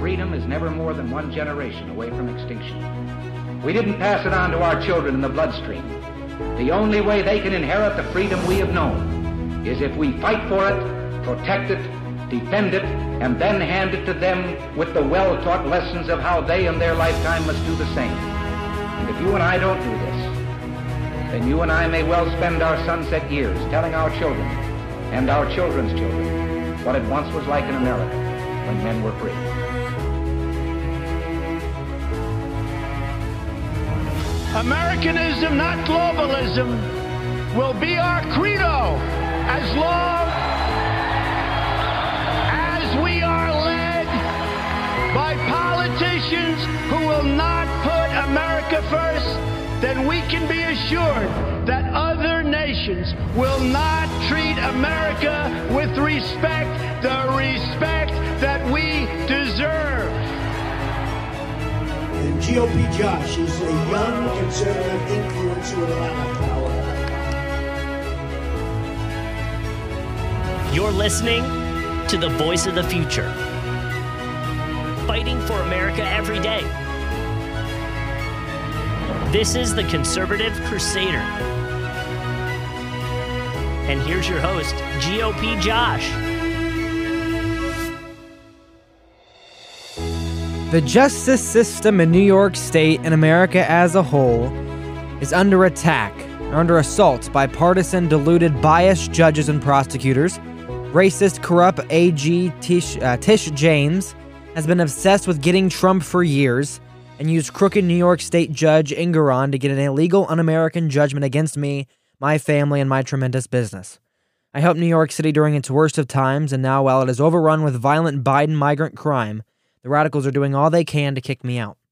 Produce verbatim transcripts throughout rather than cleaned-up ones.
freedom is never more than one generation away from extinction. We didn't pass it on to our children in the bloodstream. The only way they can inherit the freedom we have known is if we fight for it, protect it, defend it, and then hand it to them with the well-taught lessons of how they in their lifetime must do the same. And if you and I don't do this, then you and I may well spend our sunset years telling our children and our children's children what it once was like in America when men were free. Americanism, not globalism, will be our credo as long as we are led by politicians who will not put America first. Then we can be assured that other nations will not treat America with respect, the respect that we deserve. And G O P Josh is a young conservative influencer with a lot of power. You're listening to the voice of the future, fighting for America every day. This is the Conservative Crusader. And here's your host, G O P Josh. The justice system in New York State and America as a whole is under attack, or under assault by partisan, deluded, biased judges and prosecutors. Racist, corrupt A G Tish, uh, Tish James has been obsessed with getting Trump for years and used crooked New York State Judge Engoron to get an illegal, un-American judgment against me, my family, and my tremendous business. I helped New York City during its worst of times, and now while it is overrun with violent Biden migrant crime, the radicals are doing all they can to kick me out.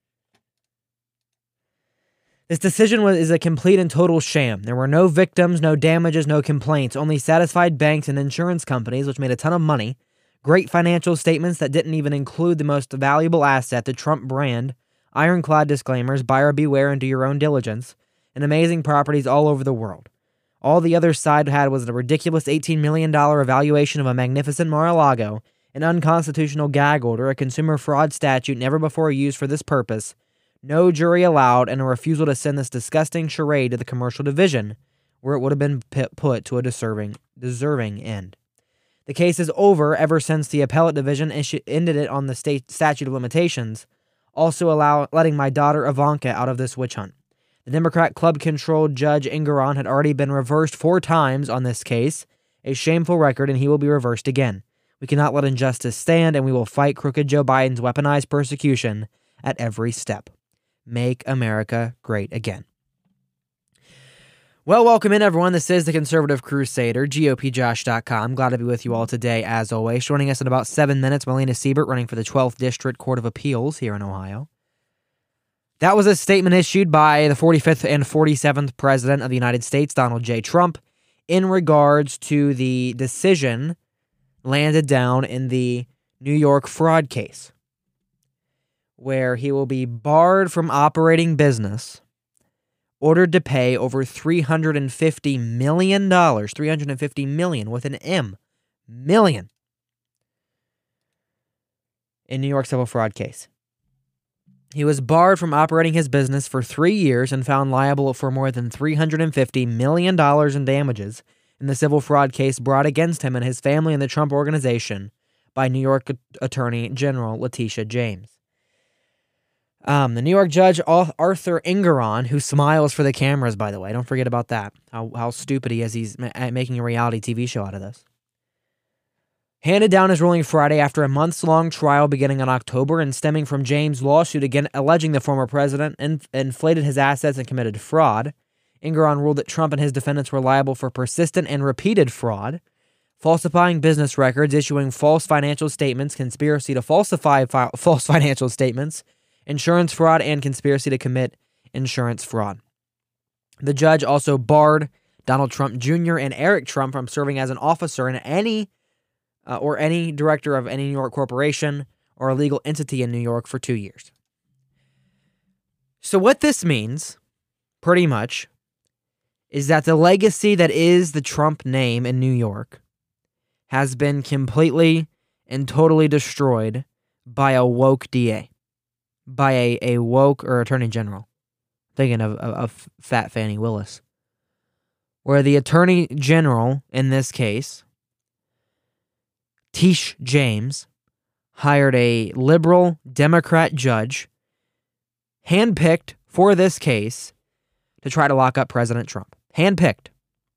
This decision was, is a complete and total sham. There were no victims, no damages, no complaints, only satisfied banks and insurance companies, which made a ton of money, great financial statements that didn't even include the most valuable asset, the Trump brand, ironclad disclaimers, buyer beware and do your own diligence, and amazing properties all over the world. All the other side had was a ridiculous eighteen million dollars evaluation of a magnificent Mar-a-Lago, an unconstitutional gag order, a consumer fraud statute never before used for this purpose, no jury allowed, and a refusal to send this disgusting charade to the commercial division, where it would have been put to a deserving, deserving end. The case is over ever since the appellate division issued, ended it on the state statute of limitations, also allow, letting my daughter Ivanka out of this witch hunt. The Democrat club-controlled Judge Engoron had already been reversed four times on this case, a shameful record, and he will be reversed again. We cannot let injustice stand, and we will fight crooked Joe Biden's weaponized persecution at every step. Make America great again. Well, welcome in, everyone. This is the Conservative Crusader, G O P Josh dot com. Glad to be with you all today, as always. Joining us in about seven minutes, Melina Siebert, running for the twelfth District Court of Appeals here in Ohio. That was a statement issued by the forty-fifth and forty-seventh President of the United States, Donald J. Trump, in regards to the decision landed down in the New York fraud case, where he will be barred from operating business, ordered to pay over three hundred fifty million dollars, three hundred fifty million dollars with an M, million, in New York civil fraud case. He was barred from operating his business for three years and found liable for more than three hundred fifty million dollars in damages in the civil fraud case brought against him and his family and the Trump Organization by New York Attorney General Letitia James. Um, the New York judge, Arthur Engoron, who smiles for the cameras, by the way, don't forget about that, how, how stupid he is, he's ma- making a reality T V show out of this, handed down his ruling Friday after a months-long trial beginning in October and stemming from James' lawsuit again alleging the former president inf- inflated his assets and committed fraud. Engoron ruled that Trump and his defendants were liable for persistent and repeated fraud, falsifying business records, issuing false financial statements, conspiracy to falsify fi- false financial statements, insurance fraud, and conspiracy to commit insurance fraud. The judge also barred Donald Trump Junior and Eric Trump from serving as an officer in any uh, or any director of any New York corporation or a legal entity in New York for two years. So what this means, pretty much, is that the legacy that is the Trump name in New York has been completely and totally destroyed by a woke D A, by a, a woke or attorney general. Thinking of, of, of Fat Fannie Willis. Where the attorney general, in this case, Tish James, hired a liberal Democrat judge, handpicked for this case, to try to lock up President Trump. Handpicked.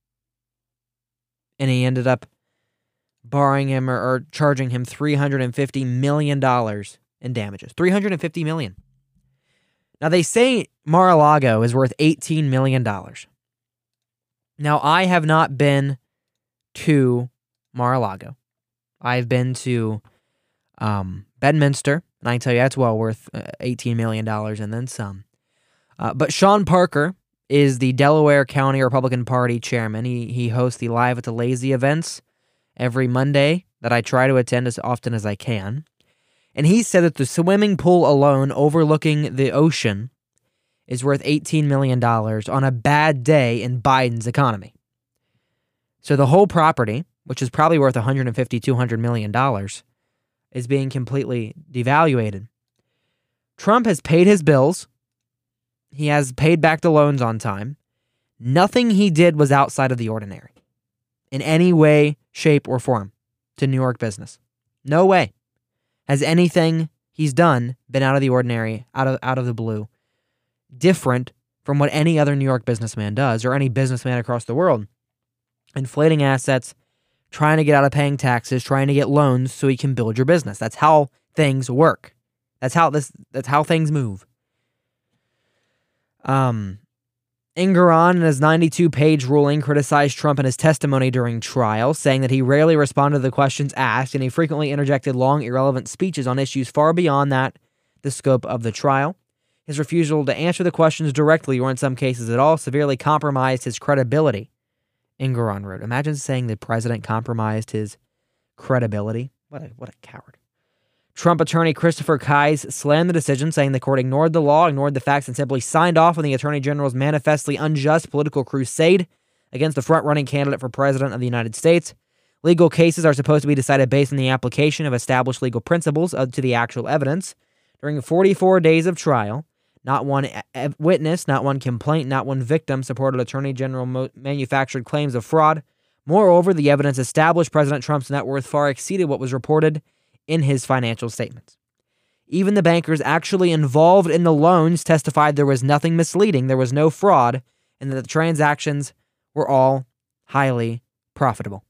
And he ended up barring him or, or charging him three hundred fifty million dollars in damages. three hundred fifty million dollars. Now, they say Mar-a-Lago is worth eighteen million dollars. Now, I have not been to Mar-a-Lago. I've been to um, Bedminster, and I can tell you that's well worth uh, eighteen million dollars and then some. Uh, but Sean Parker is the Delaware County Republican Party chairman. He, he hosts the Live at the Lazy events every Monday that I try to attend as often as I can. And he said that the swimming pool alone overlooking the ocean is worth eighteen million dollars on a bad day in Biden's economy. So the whole property, which is probably worth one hundred fifty, two hundred million dollars, is being completely devaluated. Trump has paid his bills. He has paid back the loans on time. Nothing he did was outside of the ordinary in any way, shape, or form to New York business. No way has anything he's done been out of the ordinary, out of out of the blue, different from what any other New York businessman does or any businessman across the world. Inflating assets, trying to get out of paying taxes, trying to get loans so he can build your business. That's how things work. That's how this that's how things move. Um Engoron, in his ninety-two page ruling, criticized Trump in his testimony during trial, saying that he rarely responded to the questions asked and he frequently interjected long, irrelevant speeches on issues far beyond that the scope of the trial. His refusal to answer the questions directly or in some cases at all severely compromised his credibility, Engoron wrote. Imagine saying the president compromised his credibility. What a, what a coward. Trump attorney Christopher Kise slammed the decision, saying the court ignored the law, ignored the facts, and simply signed off on the attorney general's manifestly unjust political crusade against the front-running candidate for president of the United States. Legal cases are supposed to be decided based on the application of established legal principles to the actual evidence. During forty-four days of trial, not one e- witness, not one complaint, not one victim supported attorney general mo- manufactured claims of fraud. Moreover, the evidence established President Trump's net worth far exceeded what was reported in his financial statements. Even the bankers actually involved in the loans testified there was nothing misleading, there was no fraud, and that the transactions were all highly profitable.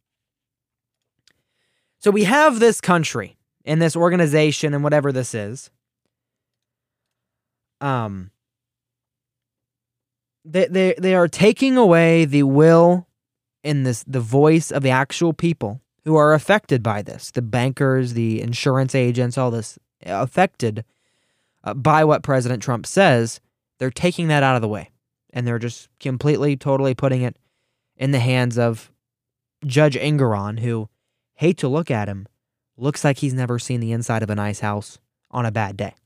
So we have this country and this organization and whatever this is. Um, they they they are taking away the will and this the voice of the actual people who are affected by this. The bankers, the insurance agents, all this affected uh, by what President Trump says. They're taking that out of the way, and they're just completely, totally putting it in the hands of Judge Engoron, who, hate to look at him, looks like he's never seen the inside of a nice house on a bad day.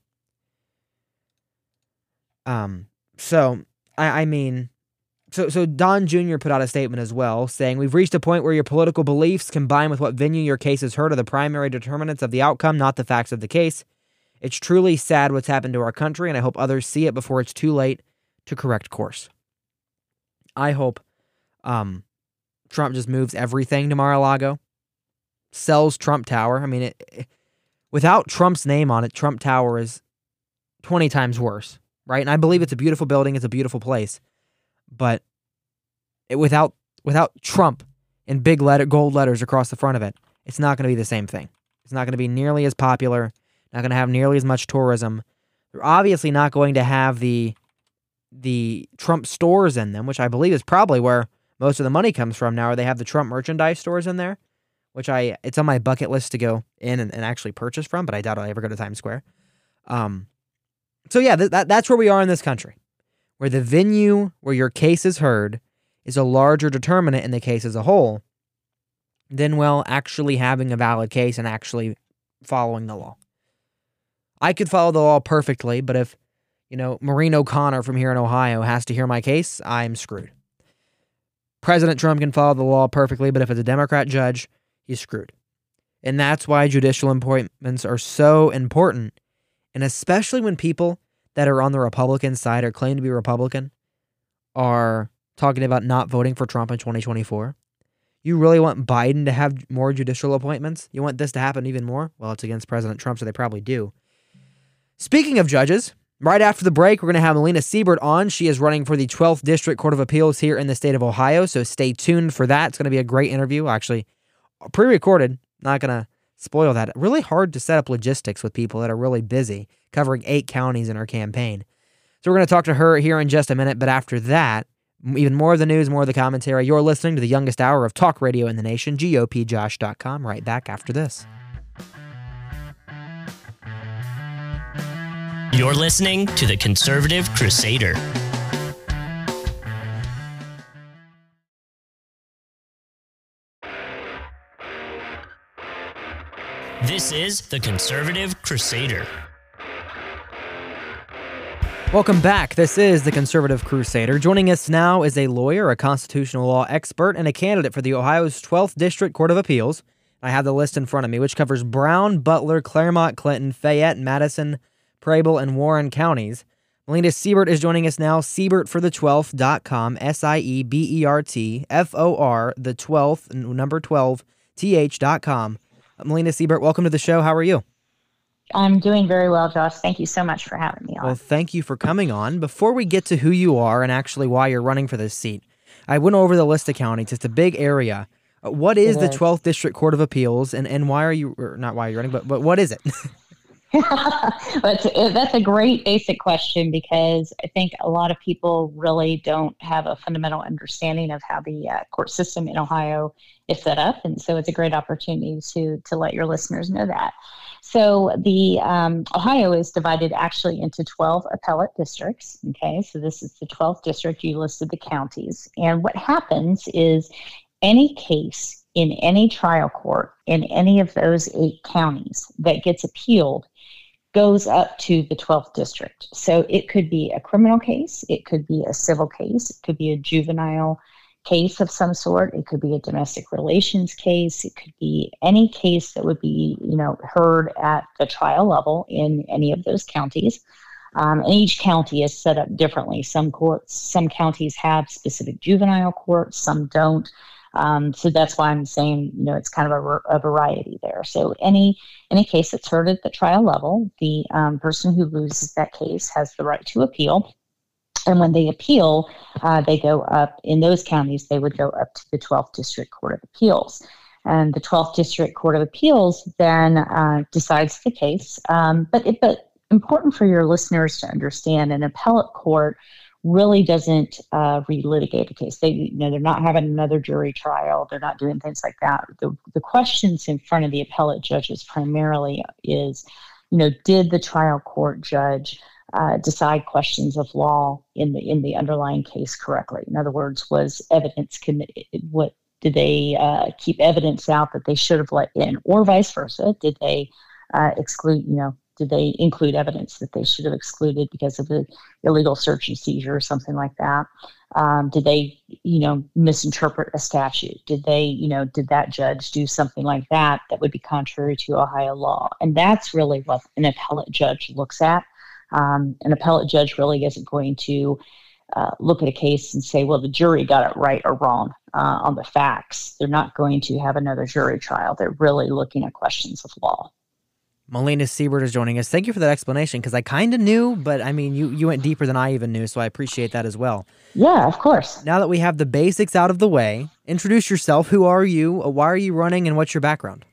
Um, so, I, I mean, so so Don Junior put out a statement as well, saying, "We've reached a point where your political beliefs combined with what venue your case has heard are the primary determinants of the outcome, not the facts of the case. It's truly sad what's happened to our country, and I hope others see it before it's too late to correct course." I hope um, Trump just moves everything to Mar-a-Lago, sells Trump Tower. I mean, it, it, without Trump's name on it, Trump Tower is twenty times worse, right? And I believe it's a beautiful building, it's a beautiful place, but it, without without Trump in big letter, gold letters across the front of it, it's not going to be the same thing. It's not going to be nearly as popular, not going to have nearly as much tourism. They're obviously not going to have the the Trump stores in them, which I believe is probably where most of the money comes from now, or they have the Trump merchandise stores in there, which I it's on my bucket list to go in and, and actually purchase from, but I doubt I'll ever go to Times Square. Um, so yeah, th- that that's where we are in this country, where the venue where your case is heard is a larger determinant in the case as a whole than, well, actually having a valid case and actually following the law. I could follow the law perfectly, but if, you know, Maureen O'Connor from here in Ohio has to hear my case, I'm screwed. President Trump can follow the law perfectly, but if it's a Democrat judge, he's screwed. And that's why judicial appointments are so important. And especially when people that are on the Republican side or claim to be Republican are talking about not voting for Trump in twenty twenty-four. You really want Biden to have more judicial appointments? You want this to happen even more? Well, it's against President Trump, so they probably do. Speaking of judges, right after the break, we're going to have Melina Siebert on. She is running for the twelfth District Court of Appeals here in the state of Ohio, so stay tuned for that. It's going to be a great interview, actually pre-recorded. Not going to spoil that. Really hard to set up logistics with people that are really busy covering eight counties in her campaign. So we're going to talk to her here in just a minute, but after that, even more of the news, more of the commentary. You're listening to the youngest hour of talk radio in the nation, G O P Josh dot com, right back after this. You're listening to the Conservative Crusader. This is the Conservative Crusader. Welcome back. This is the Conservative Crusader. Joining us now is a lawyer, a constitutional law expert, and a candidate for the Ohio's twelfth District Court of Appeals. I have the list in front of me, which covers Brown, Butler, Claremont, Clinton, Fayette, Madison, Preble, and Warren counties. Melina Siebert is joining us now. Siebert for the twelfth dot com, S I E B E R T F O R, the twelfth, number twelve, T H dot com. Melina Siebert, welcome to the show. How are you? I'm doing very well, Josh. Thank you so much for having me on. Well, thank you for coming on. Before we get to who you are and actually why you're running for this seat, I went over the list of counties. It's a big area. Uh, what is it the is. twelfth District Court of Appeals, and, and why are you, or not why you're running, but, but what is it? But that's a great basic question, because I think a lot of people really don't have a fundamental understanding of how the uh, court system in Ohio is set up. And so it's a great opportunity to, to let your listeners know that. So the um, Ohio is divided actually into twelve appellate districts. Okay, so this is the twelfth district. You listed the counties. And what happens is any case in any trial court in any of those eight counties that gets appealed goes up to the twelfth district. So it could be a criminal case, it could be a civil case, it could be a juvenile case of some sort, it could be a domestic relations case, it could be any case that would be, you know, heard at the trial level in any of those counties. Um, and each county is set up differently. Some courts, some counties have specific juvenile courts, some don't. Um, so that's why I'm saying, you know, it's kind of a, a variety there. So any any case that's heard at the trial level, the um, person who loses that case has the right to appeal. And when they appeal, uh, they go up, in those counties, they would go up to the twelfth District Court of Appeals. And the twelfth District Court of Appeals then uh, decides the case. Um, but, it, but important for your listeners to understand, an appellate court really doesn't uh, relitigate a case. They, you know, they're not having another jury trial. They're not doing things like that. The, the questions in front of the appellate judges primarily is, you know, did the trial court judge uh, decide questions of law in the in the underlying case correctly? In other words, was evidence committed? What did they uh, keep evidence out that they should have let in, or vice versa? Did they uh, exclude? You know. Did they include evidence that they should have excluded because of the illegal search and seizure or something like that? Um, did they, you know, misinterpret a statute? Did they, you know, did that judge do something like that that would be contrary to Ohio law? And that's really what an appellate judge looks at. Um, an appellate judge really isn't going to uh, look at a case and say, well, the jury got it right or wrong uh, on the facts. They're not going to have another jury trial. They're really looking at questions of law. Melina Siebert is joining us. Thank you for that explanation, because I kind of knew, but I mean, you, you went deeper than I even knew, so I appreciate that as well. Yeah, of course. Now that we have the basics out of the way, introduce yourself. Who are you? Why are you running? And what's your background?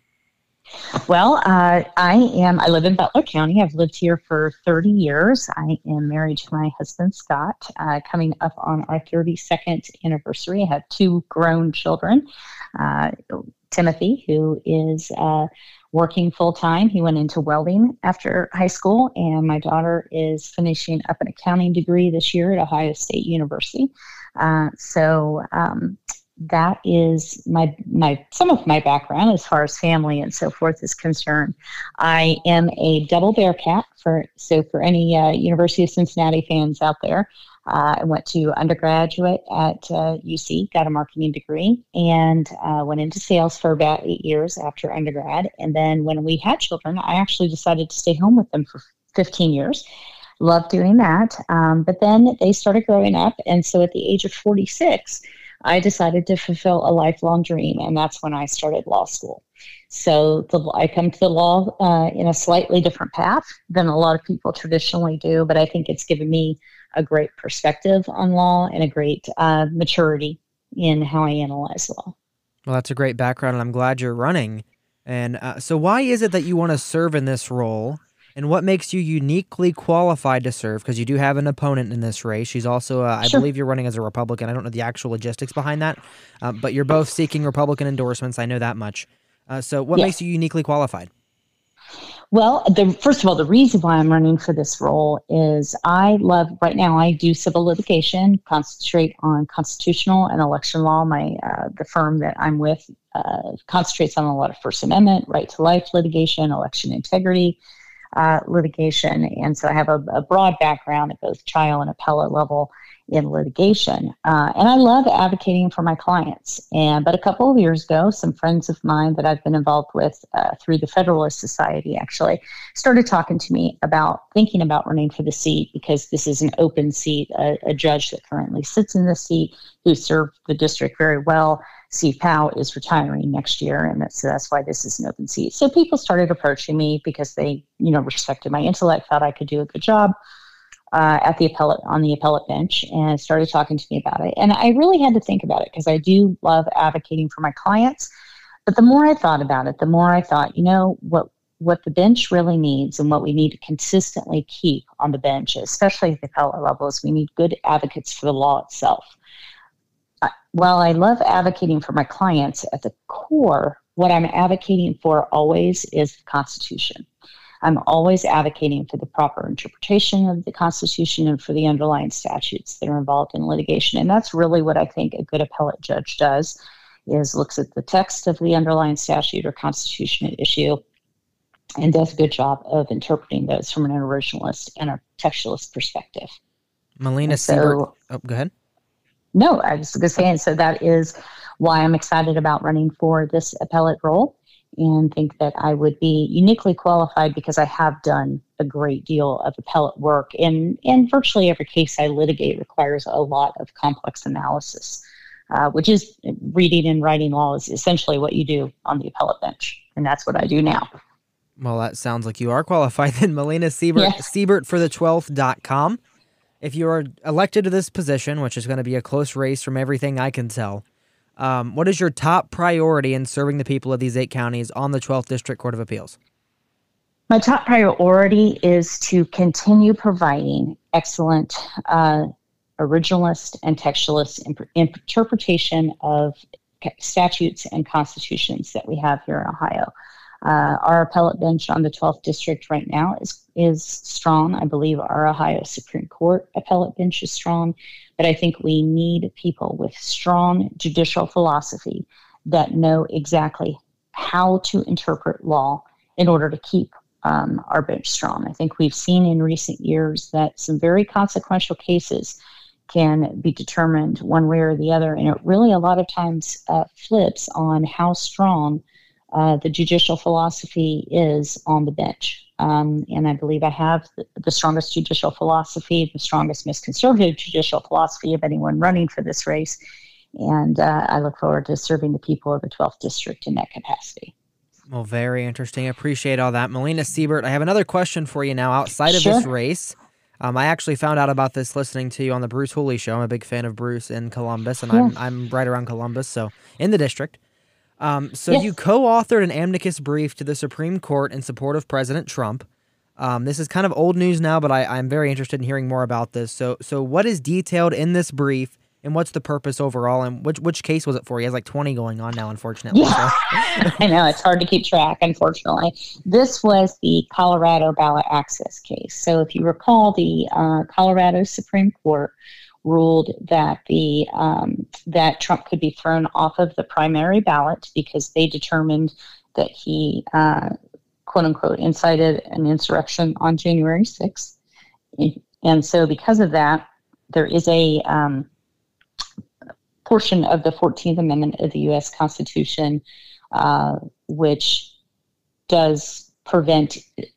Well, uh, I am, I live in Butler County. I've lived here for thirty years. I am married to my husband, Scott, uh, coming up on our thirty-second anniversary. I have two grown children. Uh, Timothy, who is uh, working full-time. He went into welding after high school, and my daughter is finishing up an accounting degree this year at Ohio State University. Uh, so um, that is my my some of my background as far as family and so forth is concerned. I am a double Bearcat, for so for any uh, University of Cincinnati fans out there, Uh, I went to undergraduate at uh, U C, got a marketing degree, and uh, went into sales for about eight years after undergrad. And then when we had children, I actually decided to stay home with them for fifteen years. Loved doing that. Um, but then they started growing up. And so at the age of forty-six, I decided to fulfill a lifelong dream. And that's when I started law school. So the, I come to the law uh, in a slightly different path than a lot of people traditionally do. But I think it's given me a great perspective on law and a great uh, maturity in how I analyze law. Well, that's a great background, and I'm glad you're running. And uh, so why is it that you want to serve in this role? And what makes you uniquely qualified to serve? Because you do have an opponent in this race. She's also, uh, I Sure. believe you're running as a Republican. I don't know the actual logistics behind that, uh, but you're both seeking Republican endorsements. I know that much. Uh, so what Yes. makes you uniquely qualified? Well, the, first of all, the reason why I'm running for this role is I love, right now I do civil litigation, concentrate on constitutional and election law. My uh, the firm that I'm with uh, concentrates on a lot of First Amendment, right to life litigation, election integrity uh, litigation. And so I have a, a broad background at both trial and appellate level in litigation. Uh, and I love advocating for my clients. And but a couple of years ago, some friends of mine that I've been involved with uh, through the Federalist Society actually started talking to me about thinking about running for the seat, because this is an open seat. A, a judge that currently sits in the seat who served the district very well, Steve Powell, is retiring next year, and that's, so that's why this is an open seat. So people started approaching me because they, you know, respected my intellect, thought I could do a good job Uh, at the appellate on the appellate bench, and started talking to me about it. And I really had to think about it because I do love advocating for my clients. But the more I thought about it, the more I thought, you know, what what the bench really needs and what we need to consistently keep on the bench, especially at the appellate level, is we need good advocates for the law itself. Uh, while I love advocating for my clients, at the core, what I'm advocating for always is the Constitution. I'm always advocating for the proper interpretation of the Constitution and for the underlying statutes that are involved in litigation. And that's really what I think a good appellate judge does, is looks at the text of the underlying statute or Constitution at issue and does a good job of interpreting those from an originalist and a textualist perspective. Melina so, Siebert. Oh, go ahead. No, I was going to say, and so that is why I'm excited about running for this appellate role, and think that I would be uniquely qualified because I have done a great deal of appellate work. And, and virtually every case I litigate requires a lot of complex analysis, uh, which is reading and writing law is essentially what you do on the appellate bench. And that's what I do now. Well, that sounds like you are qualified then. Melina Siebert, Yeah. Siebert for the twelfth dot com. If you are elected to this position, which is going to be a close race from everything I can tell, Um, what is your top priority in serving the people of these eight counties on the twelfth District Court of Appeals? My top priority is to continue providing excellent uh, originalist and textualist imp- interpretation of statutes and constitutions that we have here in Ohio. Uh, our appellate bench on the twelfth District right now is is strong. I believe our Ohio Supreme Court appellate bench is strong, but I think we need people with strong judicial philosophy that know exactly how to interpret law in order to keep um, our bench strong. I think we've seen in recent years that some very consequential cases can be determined one way or the other, and it really a lot of times uh, flips on how strong Uh, the judicial philosophy is on the bench. Um, and I believe I have the, the strongest judicial philosophy, the strongest, most conservative judicial philosophy of anyone running for this race. And uh, I look forward to serving the people of the twelfth District in that capacity. Well, very interesting. I appreciate all that. Melina Siebert, I have another question for you now outside of Sure. this race. Um, I actually found out about this listening to you on the Bruce Hooley Show. I'm a big fan of Bruce in Columbus, and Yeah. I'm, I'm right around Columbus, so in the district. Um, so Yes. you co-authored an amicus brief to the Supreme Court in support of President Trump. Um, this is kind of old news now, but I, I'm very interested in hearing more about this. So, so what is detailed in this brief, and what's the purpose overall, and which which case was it for? He has like twenty going on now, unfortunately. Yeah. I know, it's hard to keep track, unfortunately. This was the Colorado ballot access case. So if you recall, the uh, Colorado Supreme Court ruled that the um, that Trump could be thrown off of the primary ballot because they determined that he, uh, quote unquote, incited an insurrection on January sixth. And so because of that, there is a um, portion of the fourteenth Amendment of the U S Constitution uh, which does prevent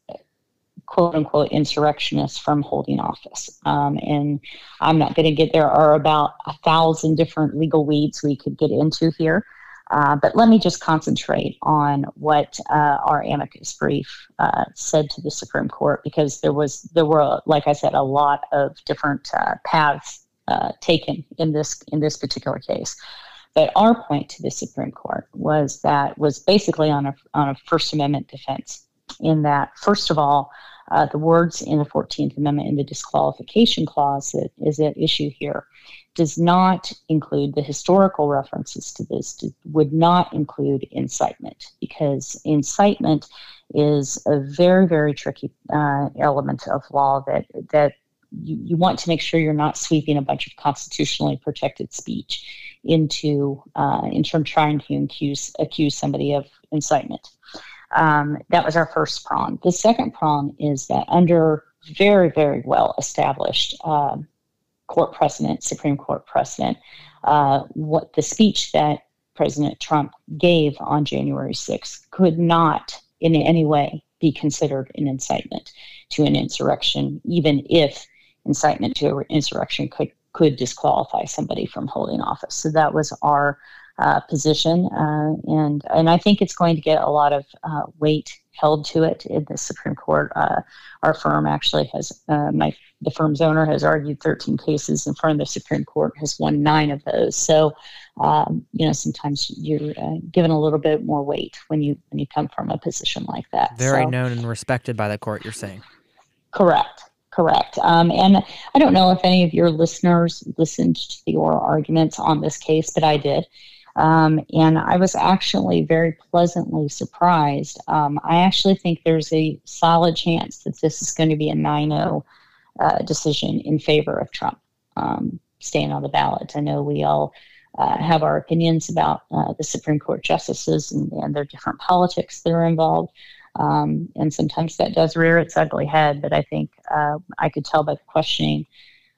quote unquote insurrectionists from holding office. Um, and I'm not going to get, there are about a thousand different legal weeds we could get into here. Uh, but let me just concentrate on what uh, our amicus brief uh, said to the Supreme Court, because there was, there were, like I said, a lot of different uh, paths uh, taken in this, in this particular case. But our point to the Supreme Court was that was basically on a, on a First Amendment defense, in that, first of all, uh, the words in the fourteenth Amendment in the disqualification clause that is at issue here does not include the historical references to this, would not include incitement, because incitement is a very, very tricky uh, element of law that, that you, you want to make sure you're not sweeping a bunch of constitutionally protected speech into, uh, in terms of trying to accuse, accuse somebody of incitement. Um, that was our first prong. The second prong is that under very, very well established uh, court precedent, Supreme Court precedent, uh, what the speech that President Trump gave on January sixth could not in any way be considered an incitement to an insurrection, even if incitement to an insurrection could, could disqualify somebody from holding office. So that was our Uh, position, uh, and and I think it's going to get a lot of uh, weight held to it in the Supreme Court. Uh, our firm actually has, uh, my the firm's owner has argued thirteen cases in front of the Supreme Court, has won nine of those. So, um, you know, sometimes you're uh, given a little bit more weight when you when you come from a position like that. Very so, known and respected by the court, you're saying. Correct. Correct. Um, and I don't know if any of your listeners listened to the oral arguments on this case, but I did. Um, and I was actually very pleasantly surprised. Um, I actually think there's a solid chance that this is going to be a nine oh uh, decision in favor of Trump um, staying on the ballot. I know we all uh, have our opinions about uh, the Supreme Court justices and, and their different politics that are involved. Um, and sometimes that does rear its ugly head. But I think uh, I could tell by the questioning,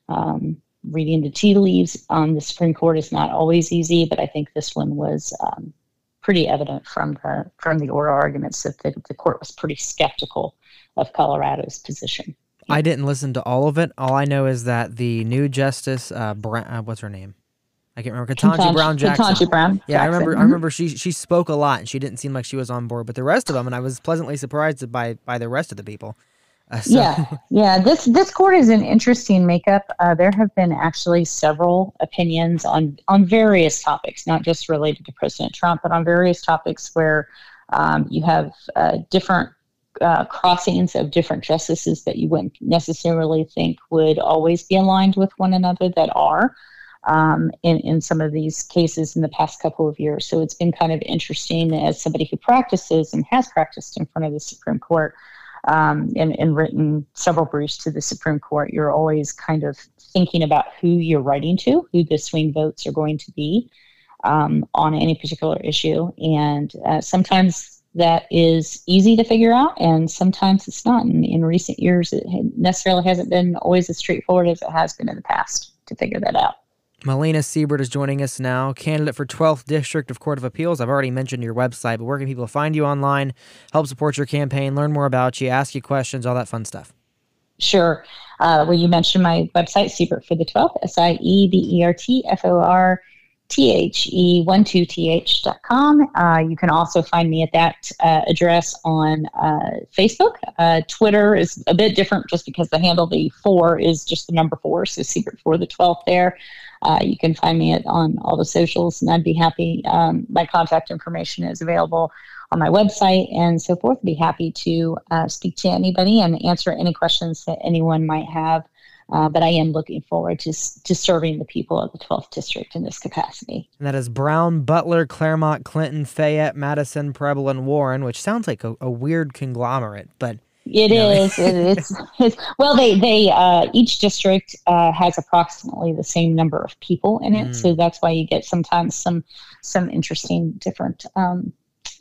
um, reading the tea leaves on the Supreme Court is not always easy, but I think this one was um, pretty evident from the from the oral arguments that the, the court was pretty skeptical of Colorado's position. I didn't listen to all of it. All I know is that the new justice, uh, Brown, uh, what's her name? I can't remember. Ketanji Brown Jackson. Ketanji Brown. Yeah, Jackson. I remember. Mm-hmm. I remember. She she spoke a lot, and she didn't seem like she was on board. But the rest of them, and I was pleasantly surprised by by the rest of the people. Uh, so. Yeah, yeah. This this court is an interesting makeup. Uh, there have been actually several opinions on on various topics, not just related to President Trump, but on various topics where um, you have uh, different uh, crossings of different justices that you wouldn't necessarily think would always be aligned with one another that are um, in in some of these cases in the past couple of years. So it's been kind of interesting as somebody who practices and has practiced in front of the Supreme Court. Um, and, and written several briefs to the Supreme Court, you're always kind of thinking about who you're writing to, who the swing votes are going to be um, on any particular issue. And uh, sometimes that is easy to figure out, and sometimes it's not. In, in recent years, it necessarily hasn't been always as straightforward as it has been in the past to figure that out. Melina Siebert is joining us now, candidate for twelfth District of Court of Appeals. I've already mentioned your website, but where can people find you online, help support your campaign, learn more about you, ask you questions, all that fun stuff? Sure. Uh, well, you mentioned my website, Siebert for the twelfth, S I E B E R T F O R T H E one two T H dot com. Uh, you can also find me at that uh, address on uh, Facebook. Uh, Twitter is a bit different just because the handle, the four, is just the number four, so Siebert for the twelfth there. Uh, you can find me at, on all the socials, and I'd be happy. Um, my contact information is available on my website and so forth. I'd be happy to uh, speak to anybody and answer any questions that anyone might have. Uh, but I am looking forward to to serving the people of the twelfth District in this capacity. And that is Brown, Butler, Claremont, Clinton, Fayette, Madison, Preble, and Warren, which sounds like a, a weird conglomerate, but... It you know. is. It, it's, it's well. They they uh, each district uh, has approximately the same number of people in it, mm. so that's why you get sometimes some some interesting different um,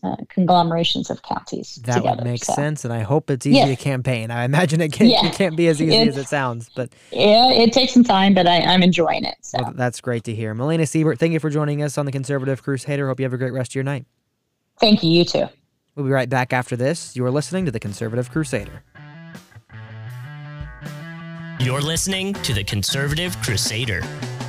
uh, conglomerations of counties That together. would make so. sense, and I hope it's easy Yes. to campaign. I imagine it can't, Yeah. it can't be as easy It's- as it sounds, but Yeah, it takes some time, but I, I'm enjoying it. So well, that's great to hear. Melina Siebert, thank you for joining us on the Conservative Crusader. Hope you have a great rest of your night. thank you, you too. We'll be right back after this. You are listening to the Conservative Crusader. You're listening to the Conservative Crusader.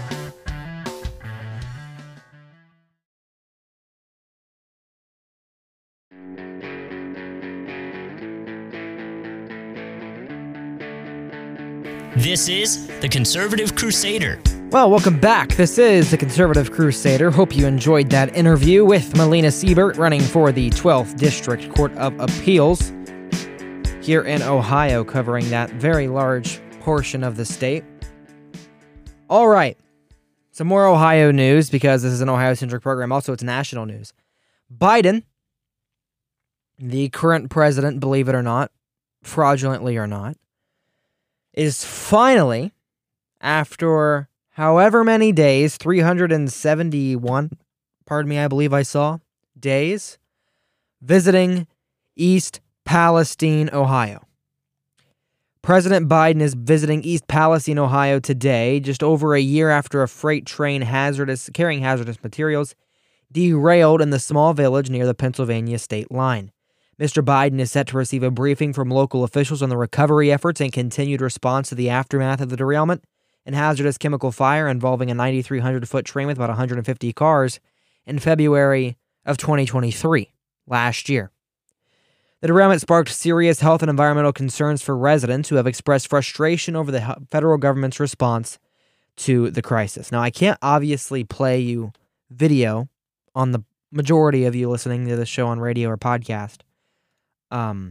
This is the Conservative Crusader. Well, welcome back. This is the Conservative Crusader. Hope you enjoyed that interview with Melina Siebert, running for the twelfth District Court of Appeals here in Ohio, covering that very large portion of the state. All right, some more Ohio news, because this is an Ohio-centric program. Also, it's national news. Biden, the current president, believe it or not, fraudulently or not, is finally, after however many days, three hundred seventy-one, pardon me, I believe I saw, days, visiting East Palestine, Ohio. President Biden is visiting East Palestine, Ohio today, just over a year after a freight train hazardous carrying hazardous materials derailed in the small village near the Pennsylvania state line. Mister Biden is set to receive a briefing from local officials on the recovery efforts and continued response to the aftermath of the derailment and hazardous chemical fire involving a nine thousand three hundred foot train with about one hundred fifty cars in February of twenty twenty-three, last year. The derailment sparked serious health and environmental concerns for residents who have expressed frustration over the federal government's response to the crisis. Now, I can't obviously play you video on the majority of you listening to this show on radio or podcast. Um,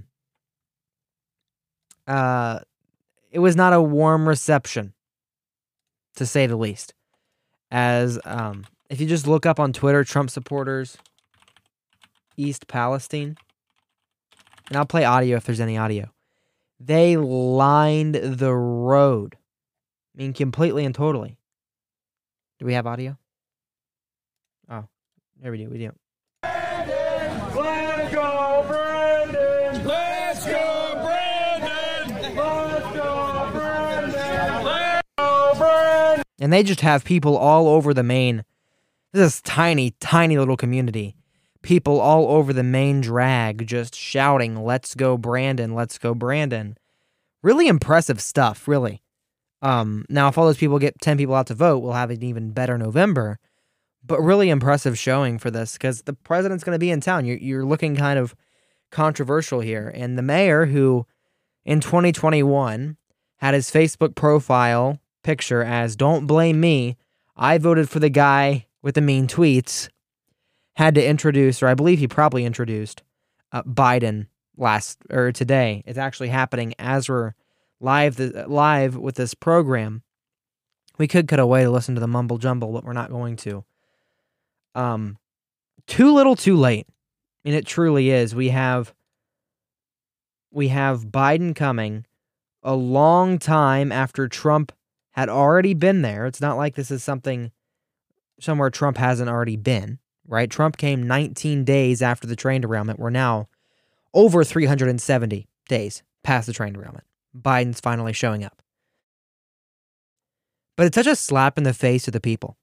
uh, it was not a warm reception, to say the least. As, um, if you just look up on Twitter, Trump supporters, East Palestine, and I'll play audio if there's any audio. They lined the road. I mean, completely and totally. Do we have audio? Oh, there we do. We do. Let's go, Brandon! Let's go, Brandon! Let's go, Brandon! Let's go, Brandon! And they just have people all over the Maine. This is tiny, tiny little community. People all over the main drag just shouting, "Let's go, Brandon! Let's go, Brandon!" Really impressive stuff, really. Um, now, if all those people get ten people out to vote, we'll have an even better November. But really impressive showing for this, because the president's going to be in town. You're, you're looking kind of controversial here. And the mayor, who in twenty twenty-one had his Facebook profile picture as "Don't blame me, I voted for the guy with the mean tweets," had to introduce, or I believe he probably introduced, uh, Biden last or today. It's actually happening as we're live the, live with this program. We could cut away to listen to the mumble jumble, but we're not going to. Um, too little, too late. And it truly is. We have we have Biden coming a long time after Trump had already been there. It's not like this is something somewhere Trump hasn't already been, right? Trump came nineteen days after the train derailment. We're now over three hundred seventy days past the train derailment. Biden's finally showing up. But it's such a slap in the face to the people.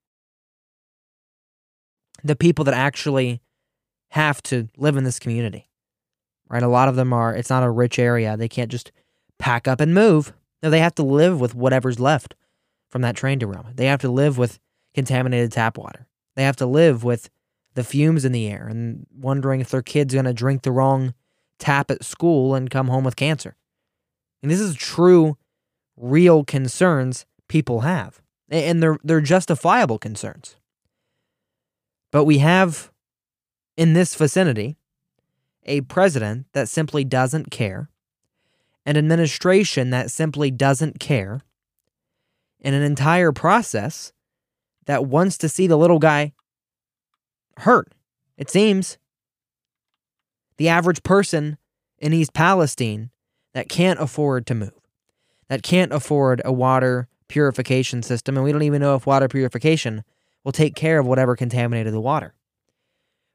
The people that actually have to live in this community, right? A lot of them are, it's not a rich area. They can't just pack up and move. No, they have to live with whatever's left from that train derailment. They have to live with contaminated tap water. They have to live with the fumes in the air and wondering if their kid's going to drink the wrong tap at school and come home with cancer. And this is true, real concerns people have. And they're, they're justifiable concerns. But we have, in this vicinity, a president that simply doesn't care, an administration that simply doesn't care, and an entire process that wants to see the little guy hurt, it seems. The average person in East Palestine that can't afford to move, that can't afford a water purification system, and we don't even know if water purification will take care of whatever contaminated the water.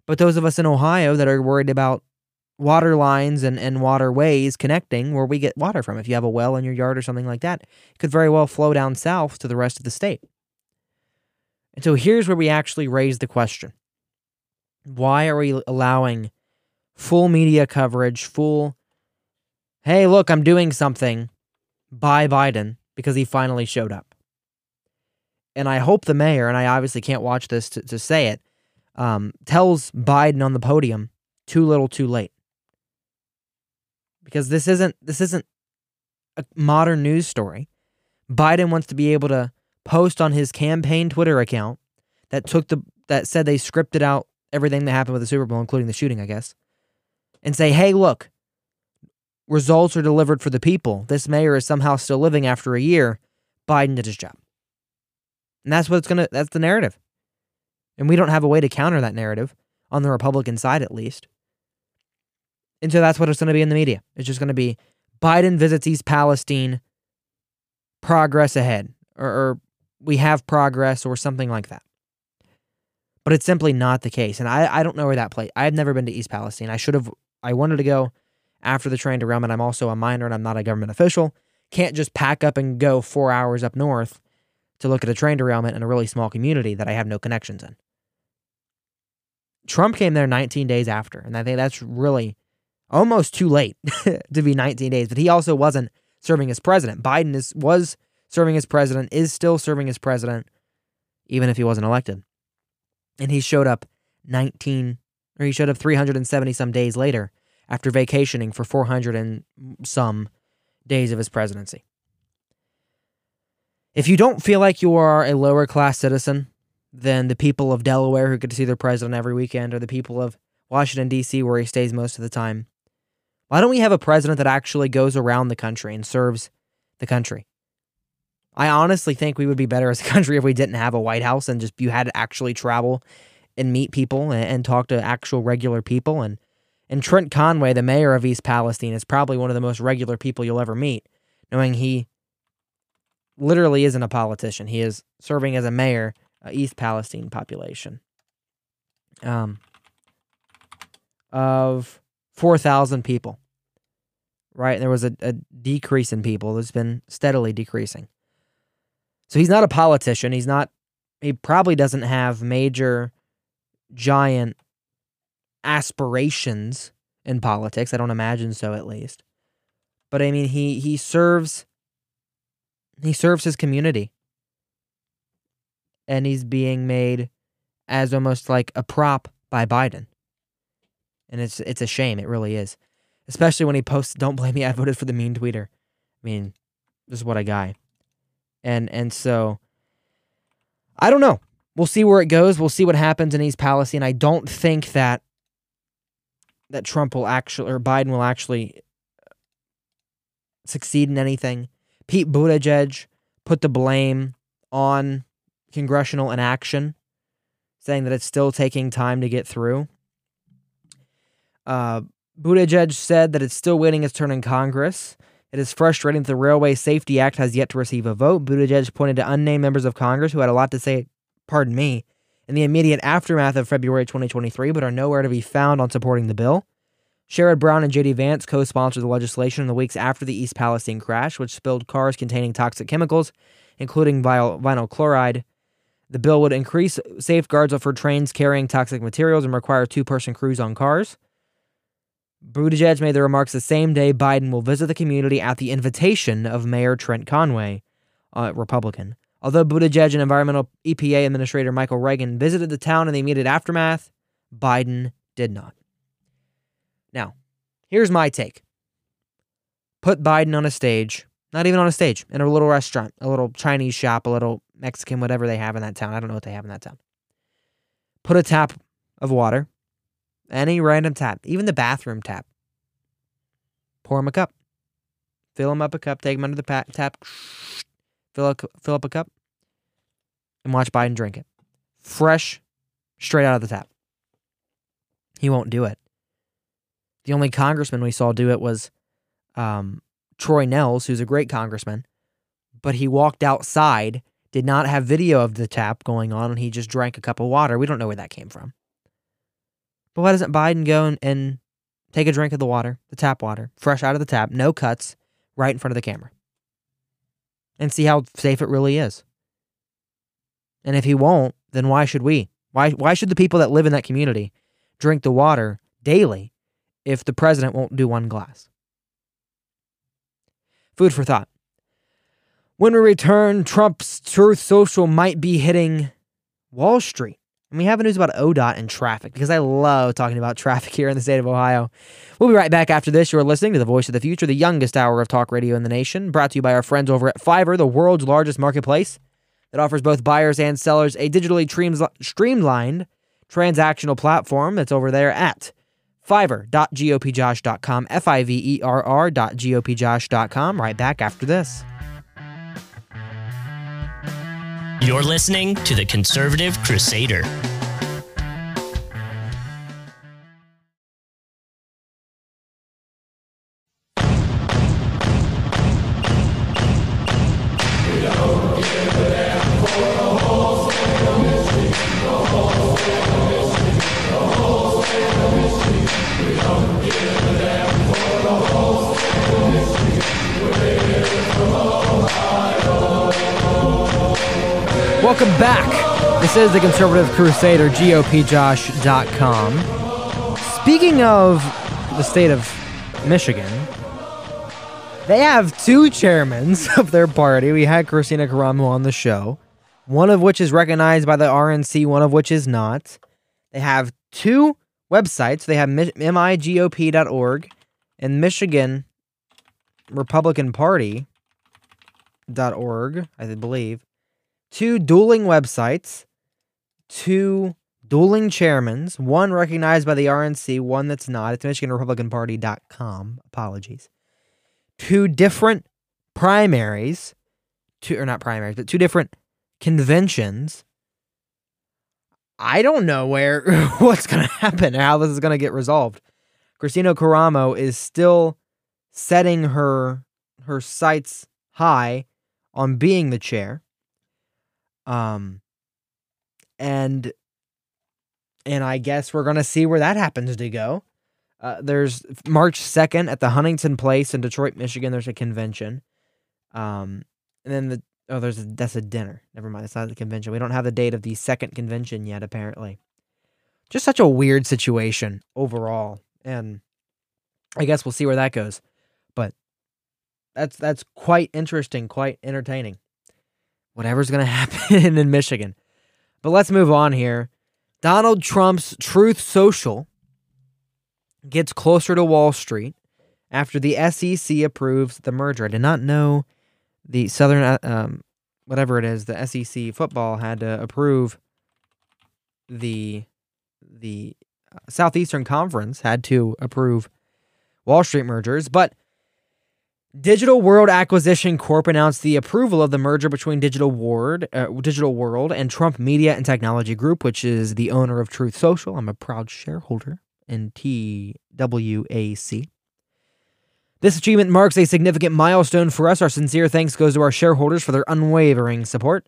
But those of us in Ohio that are worried about water lines and, and waterways connecting where we get water from, if you have a well in your yard or something like that, it could very well flow down south to the rest of the state. And so here's where we actually raise the question. Why are we allowing full media coverage, full, hey, look, I'm doing something by Biden because he finally showed up? And I hope the mayor, and I obviously can't watch this to, to say it, um, tells Biden on the podium, too little, too late. Because this isn't this isn't a modern news story. Biden wants to be able to post on his campaign Twitter account that took the that said they scripted out everything that happened with the Super Bowl, including the shooting, I guess, and say, hey, look, results are delivered for the people. This mayor is somehow still living after a year. Biden did his job. And that's what it's gonna that's the narrative. And we don't have a way to counter that narrative on the Republican side, at least. And so that's what it's going to be in the media. It's just going to be Biden visits East Palestine, progress ahead, or, or we have progress, or something like that. But it's simply not the case. And I, I don't know where that place. I've never been to East Palestine. I should have. I wanted to go after the train derailment. I'm also a minor and I'm not a government official. Can't just pack up and go four hours up north to look at a train derailment in a really small community that I have no connections in. Trump came there nineteen days after, and I think that's really almost too late to be nineteen days, but he also wasn't serving as president. Biden is was serving as president, is still serving as president, even if he wasn't elected. And he showed up nineteen, or he showed up three hundred seventy some days later after vacationing for four hundred and some days of his presidency. If you don't feel like you are a lower class citizen than the people of Delaware who get to see their president every weekend, or the people of Washington, D C, where he stays most of the time, why don't we have a president that actually goes around the country and serves the country? I honestly think we would be better as a country if we didn't have a White House and just you had to actually travel and meet people and, and talk to actual regular people. And, and Trent Conway, the mayor of East Palestine, is probably one of the most regular people you'll ever meet, knowing he literally isn't a politician. He is serving as a mayor of East Palestine population um, of four thousand people, right? There was a, a decrease in people. It's been steadily decreasing. So he's not a politician. He's not, he probably doesn't have major, giant aspirations in politics. I don't imagine so, at least. But I mean, he, he serves, he serves his community. And he's being made as almost like a prop by Biden. And it's it's a shame. It really is. Especially when he posts, don't blame me, I voted for the mean tweeter. I mean, this is what a guy. And and so, I don't know. We'll see where it goes. We'll see what happens in East Palestine. I don't think that that Trump will actually, or Biden will actually succeed in anything. Pete Buttigieg put the blame on congressional inaction, saying that it's still taking time to get through. Uh, Buttigieg said that it's still waiting its turn in Congress. It is frustrating that the Railway Safety Act has yet to receive a vote. Buttigieg pointed to unnamed members of Congress who had a lot to say, pardon me, in the immediate aftermath of February twenty twenty-three, but are nowhere to be found on supporting the bill. Sherrod Brown and J D Vance co-sponsored the legislation in the weeks after the East Palestine crash, which spilled cars containing toxic chemicals, including vinyl, vinyl chloride. The bill would increase safeguards for trains carrying toxic materials and require two-person crews on cars. Buttigieg made the remarks the same day Biden will visit the community at the invitation of Mayor Trent Conway, uh, Republican. Although Buttigieg and environmental E P A Administrator Michael Reagan visited the town in the immediate aftermath, Biden did not. Now, here's my take. Put Biden on a stage, not even on a stage, in a little restaurant, a little Chinese shop, a little Mexican, whatever they have in that town. I don't know what they have in that town. Put a tap of water. Any random tap, even the bathroom tap. Pour him a cup. Fill him up a cup, take him under the pa- tap, fill, a, fill up a cup, and watch Biden drink it. Fresh, straight out of the tap. He won't do it. The only congressman we saw do it was um, Troy Nehls, who's a great congressman, but he walked outside, did not have video of the tap going on, and he just drank a cup of water. We don't know where that came from. But why doesn't Biden go and, and take a drink of the water, the tap water, fresh out of the tap, no cuts, right in front of the camera, and see how safe it really is? And if he won't, then why should we? Why why should the people that live in that community drink the water daily if the president won't do one glass? Food for thought. When we return, Trump's Truth Social might be hitting Wall Street. And we have news about O D O T and traffic, because I love talking about traffic here in the state of Ohio. We'll be right back after this. You're listening to The Voice of the Future, the youngest hour of talk radio in the nation, brought to you by our friends over at Fiverr, the world's largest marketplace that offers both buyers and sellers a digitally streamlined transactional platform that's over there at fiverr dot gopjosh dot com, F I V E R R dot gopjosh dot com. Right back after this. You're listening to The Conservative Crusader. Welcome back. This is The Conservative Crusader, G O P josh dot com. Speaking of the state of Michigan, they have two chairmen of their party. We had Kristina Karamo on the show, one of which is recognized by the R N C, one of which is not. They have two websites. They have M I G O P dot org and Michigan Republican Party dot org, I believe. Two dueling websites, two dueling chairmans, one recognized by the R N C, one that's not. It's Michigan Republican Party dot com. Apologies. Two different primaries, two or not primaries, but two different conventions. I don't know where what's going to happen or how this is going to get resolved. Kristina Karamo is still setting her her sights high on being the chair. Um, and, and I guess we're going to see where that happens to go. Uh, there's March second at the Huntington Place in Detroit, Michigan. There's a convention. Um, and then the, oh, there's a, that's a dinner. Never mind. It's not the convention. We don't have the date of the second convention yet, apparently. Just such a weird situation overall. And I guess we'll see where that goes. But that's, that's quite interesting, quite entertaining. Whatever's going to happen in Michigan. But let's move on here. Donald Trump's Truth Social gets closer to Wall Street after the S E C approves the merger. I did not know the Southern, um, whatever it is, the S E C football had to approve the, the Southeastern Conference had to approve Wall Street mergers, but Digital World Acquisition Corp announced the approval of the merger between Digital World, uh, Digital World and Trump Media and Technology Group, which is the owner of Truth Social. I'm a proud shareholder in T W A C. This achievement marks a significant milestone for us. Our sincere thanks goes to our shareholders for their unwavering support.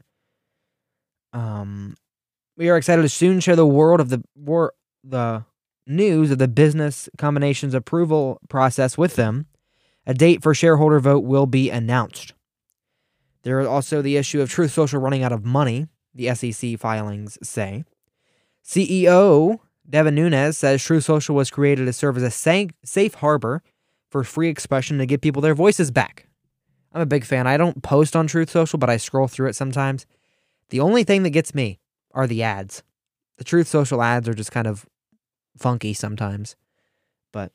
Um, we are excited to soon share the world of the war, the news of the business combinations approval process with them. A date for shareholder vote will be announced. There is also the issue of Truth Social running out of money, the S E C filings say. C E O Devin Nunes says Truth Social was created to serve as a safe harbor for free expression to give people their voices back. I'm a big fan. I don't post on Truth Social, but I scroll through it sometimes. The only thing that gets me are the ads. The Truth Social ads are just kind of funky sometimes. But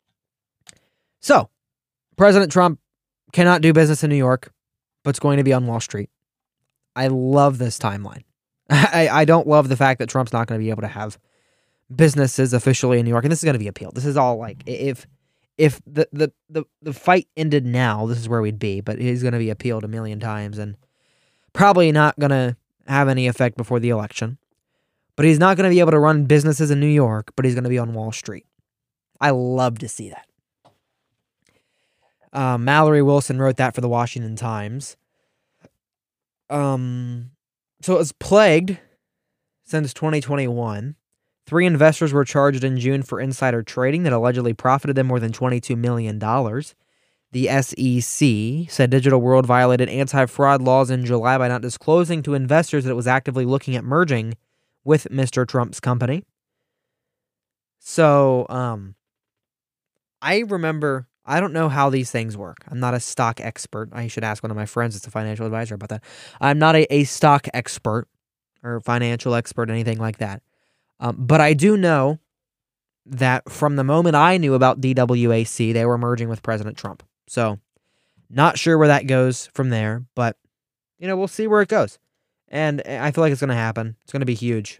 so, President Trump cannot do business in New York, but it's going to be on Wall Street. I love this timeline. I, I don't love the fact that Trump's not going to be able to have businesses officially in New York, and this is going to be appealed. This is all like, if if the, the, the, the fight ended now, this is where we'd be, but he's going to be appealed a million times, and probably not going to have any effect before the election. But he's not going to be able to run businesses in New York, but he's going to be on Wall Street. I love to see that. Um, Mallory Wilson wrote that for the Washington Times. Um, so it was plagued since twenty twenty-one Three investors were charged in June for insider trading that allegedly profited them more than twenty-two million dollars. The S E C said Digital World violated anti-fraud laws in July by not disclosing to investors that it was actively looking at merging with Mister Trump's company. So, um, I remember, I don't know how these things work. I'm not a stock expert. I should ask one of my friends that's a financial advisor about that. I'm not a, a stock expert or financial expert, anything like that. Um, but I do know that from the moment I knew about D W A C, they were merging with President Trump. So, not sure where that goes from there, but, you know, we'll see where it goes. And I feel like it's going to happen. It's going to be huge.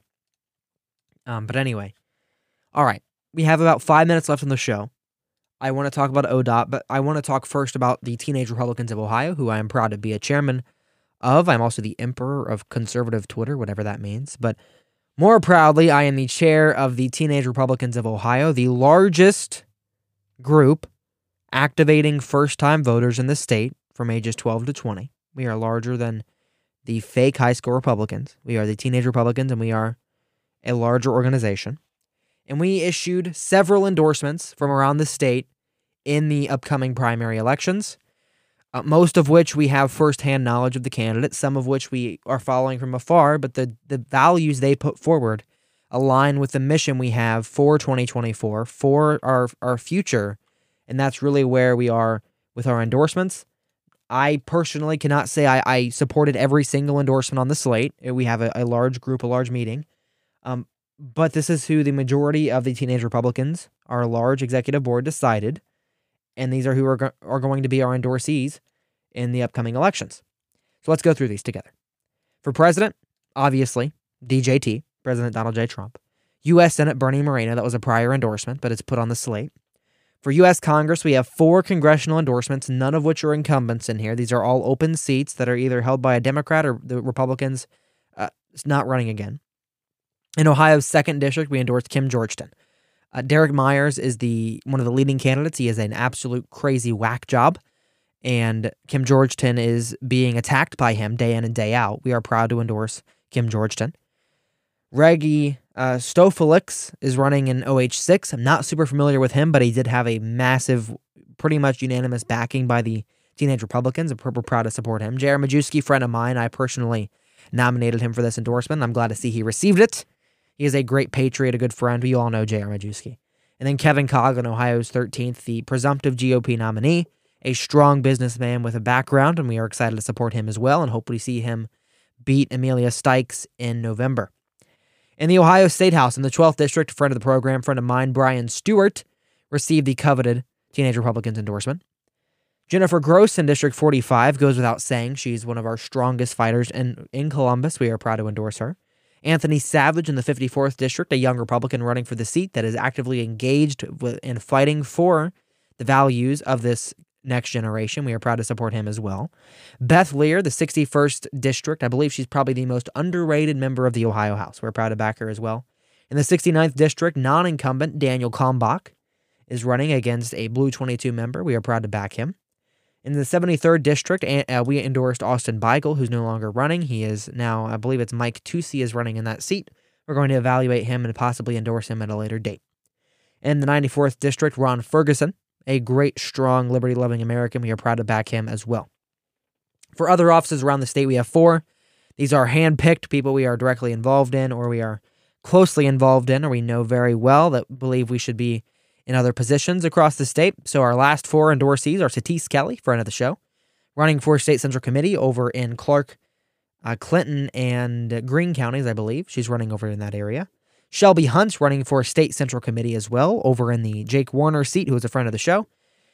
Um, but anyway, all right. We have about five minutes left on the show. I want to talk about O D O T, but I want to talk first about the Teenage Republicans of Ohio, who I am proud to be a chairman of. I'm also the emperor of conservative Twitter, whatever that means. But more proudly, I am the chair of the Teenage Republicans of Ohio, the largest group activating first-time voters in the state from ages twelve to twenty. We are larger than the fake high school Republicans. We are the Teenage Republicans, and we are a larger organization. And we issued several endorsements from around the state in the upcoming primary elections, uh, most of which we have firsthand knowledge of the candidates, some of which we are following from afar, but the, the values they put forward align with the mission we have for twenty twenty-four, for our, our future, and that's really where we are with our endorsements. I personally cannot say I, I supported every single endorsement on the slate. We have a, a large group, a large meeting, um, but this is who the majority of the Teenage Republicans, our large executive board, decided. And these are who are, go- are going to be our endorsees in the upcoming elections. So let's go through these together. For president, obviously, D J T, President Donald J. Trump. U S Senate, Bernie Moreno. That was a prior endorsement, but it's put on the slate. For U S Congress, we have four congressional endorsements, none of which are incumbents in here. These are all open seats that are either held by a Democrat or the Republicans uh, not running again. In Ohio's second district, we endorsed Kim Georgeton. Uh, Derek Myers is the one of the leading candidates. He is an absolute crazy whack job, and Kim Georgeton is being attacked by him day in and day out. We are proud to endorse Kim Georgeton. Reggie uh, Stofelix is running in O H six. I'm not super familiar with him, but he did have a massive, pretty much unanimous backing by the Teenage Republicans. I'm we're proud to support him. J R Majewski, friend of mine, I personally nominated him for this endorsement. I'm glad to see he received it. He is a great patriot, a good friend. We all know J R Majewski. And then Kevin Coughlin, Ohio's thirteenth, the presumptive G O P nominee, a strong businessman with a background, and we are excited to support him as well and hopefully see him beat Amelia Stykes in November. In the Ohio State House, in the twelfth District, friend of the program, friend of mine, Brian Stewart, received the coveted Teenage Republicans endorsement. Jennifer Gross in District forty-five goes without saying. She's one of our strongest fighters in, in Columbus. We are proud to endorse her. Anthony Savage in the fifty-fourth District, a young Republican running for the seat that is actively engaged with, in fighting for the values of this next generation. We are proud to support him as well. Beth Lear, the sixty-first District, I believe she's probably the most underrated member of the Ohio House. We're proud to back her as well. In the sixty-ninth District, non-incumbent Daniel Kalmbach is running against a Blue twenty-two member. We are proud to back him. In the seventy-third District, uh, we endorsed Austin Beigel, who's no longer running. He is now, I believe it's Mike Tucci is running in that seat. We're going to evaluate him and possibly endorse him at a later date. In the ninety-fourth District, Ron Ferguson, a great, strong, liberty-loving American. We are proud to back him as well. For other offices around the state, we have four. These are hand-picked people we are directly involved in or we are closely involved in or we know very well that believe we should be in other positions across the state. So our last four endorsees are Satise Kelly, friend of the show, running for State Central Committee over in Clark, uh, Clinton, and Greene counties, I believe. She's running over in that area. Shelby Hunt running for State Central Committee as well over in the Jake Warner seat, who is a friend of the show.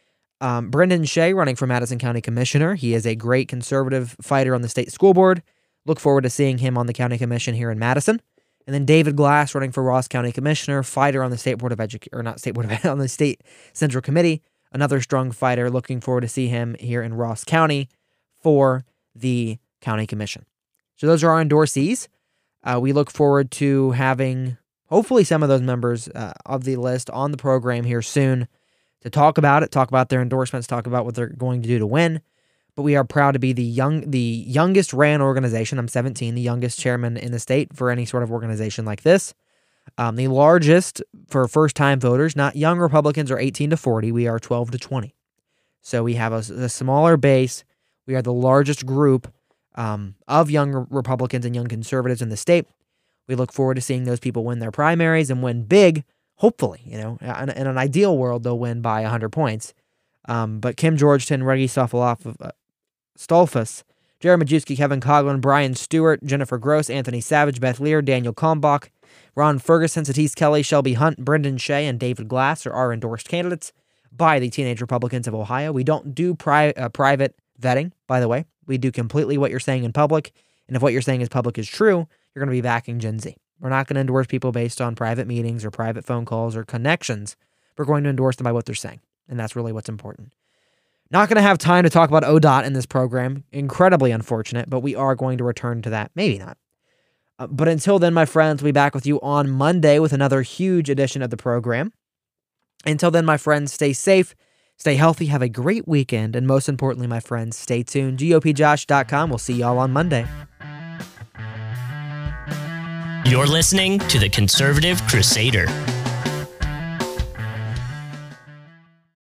Um, Brendan Shea running for Madison County Commissioner. He is a great conservative fighter on the state school board. Look forward to seeing him on the county commission here in Madison. And then David Glass running for Ross County Commissioner, fighter on the State Board of Education, or not State Board of on the State Central Committee. Another strong fighter. Looking forward to see him here in Ross County for the county commission. So those are our endorsees. Uh, we look forward to having hopefully some of those members uh, of the list on the program here soon to talk about it, talk about their endorsements, talk about what they're going to do to win. But we are proud to be the young, the youngest ran organization. I'm seventeen, the youngest chairman in the state for any sort of organization like this. Um, the largest for first-time voters, not young Republicans, are eighteen to forty. We are twelve to twenty. So we have a, a smaller base. We are the largest group um, of young Republicans and young conservatives in the state. We look forward to seeing those people win their primaries and win big, hopefully. You know, in, in an ideal world, they'll win by one hundred points. Um, but Kim Georgeton, Reggie Stolfus, uh, Stolfus, Jared Majewski, Kevin Coughlin, Brian Stewart, Jennifer Gross, Anthony Savage, Beth Lear, Daniel Kalmbach, Ron Ferguson, Satisse Kelly, Shelby Hunt, Brendan Shea, and David Glass are our endorsed candidates by the Teenage Republicans of Ohio. We don't do pri- uh, private vetting, by the way. We do completely what you're saying in public, and if what you're saying is public is true, you're going to be backing Gen Z. We're not going to endorse people based on private meetings or private phone calls or connections. We're going to endorse them by what they're saying, and that's really what's important. Not going to have time to talk about O D O T in this program. Incredibly unfortunate, but we are going to return to that. Maybe not. Uh, but until then, my friends, we'll be back with you on Monday with another huge edition of the program. Until then, my friends, stay safe, stay healthy, have a great weekend, and most importantly, my friends, stay tuned. G O P Josh dot com. We'll see y'all on Monday. You're listening to The Conservative Crusader.